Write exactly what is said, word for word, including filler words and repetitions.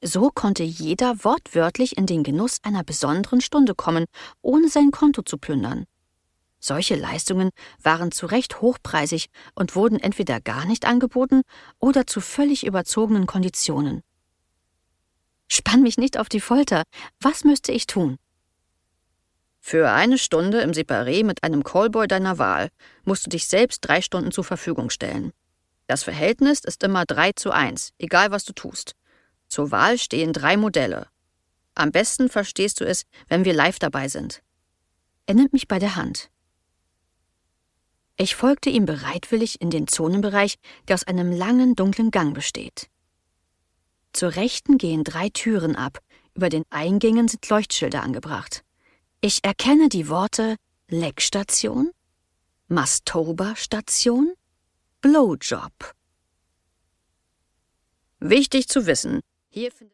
So konnte jeder wortwörtlich in den Genuss einer besonderen Stunde kommen, ohne sein Konto zu plündern. Solche Leistungen waren zu Recht hochpreisig und wurden entweder gar nicht angeboten oder zu völlig überzogenen Konditionen. Spann mich nicht auf die Folter. Was müsste ich tun? Für eine Stunde im Separé mit einem Callboy deiner Wahl musst du dich selbst drei Stunden zur Verfügung stellen. Das Verhältnis ist immer drei zu eins, egal was du tust. Zur Wahl stehen drei Modelle. Am besten verstehst du es, wenn wir live dabei sind. Er nimmt mich bei der Hand. Ich folgte ihm bereitwillig in den Zonenbereich, der aus einem langen, dunklen Gang besteht. Zur Rechten gehen drei Türen ab, über den Eingängen sind Leuchtschilder angebracht. Ich erkenne die Worte Leckstation, Masturberstation, Blowjob. Wichtig zu wissen, hier findet